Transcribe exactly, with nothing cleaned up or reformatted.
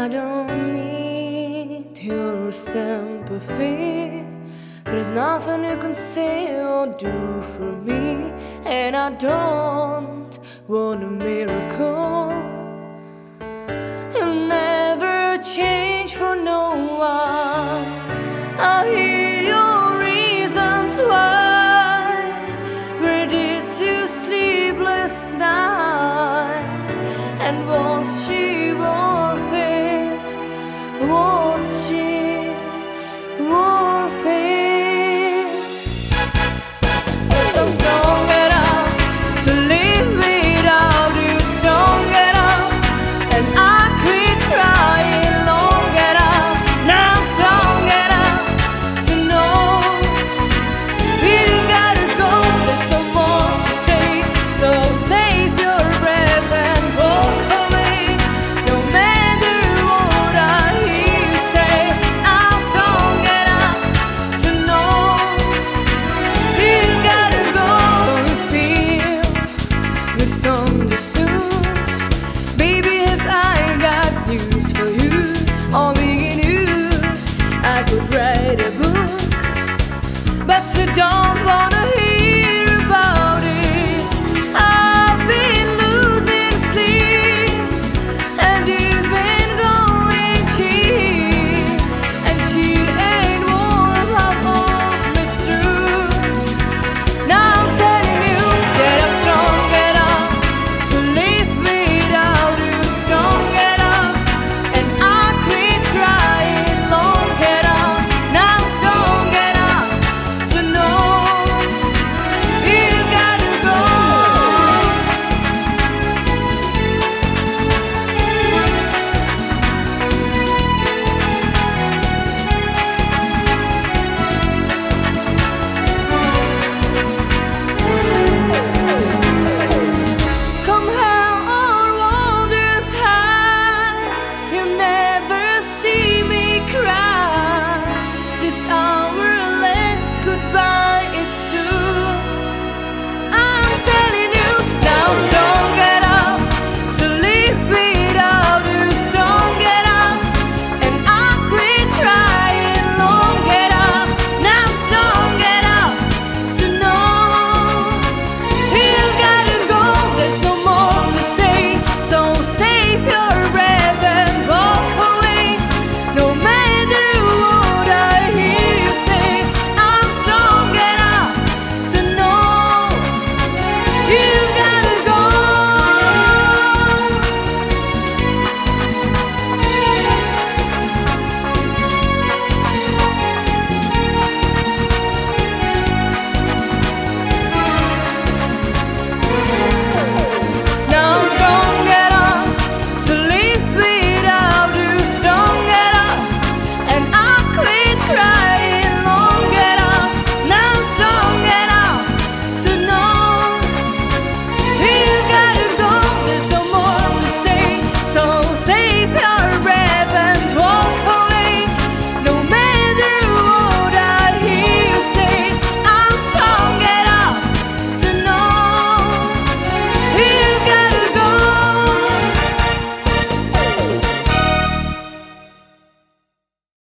I don't need your sympathy. There's nothing you can say or do for me, and I don't want a miracle. You'll never change for no one. I hear your reasons why. Where did you sleep last night? And was she worth it? Was she worth it? I'm strong enough to live without you, strong enough, and I quit crying long enough. Now I'm strong enough to know you gotta go. There's no more to say, so save your breath and walk away. No matter what I hear you say, I'm strong enough to know you gotta go. Don't feel misunderstood, baby. If I got news for you, all being used, I could write a book, but you don't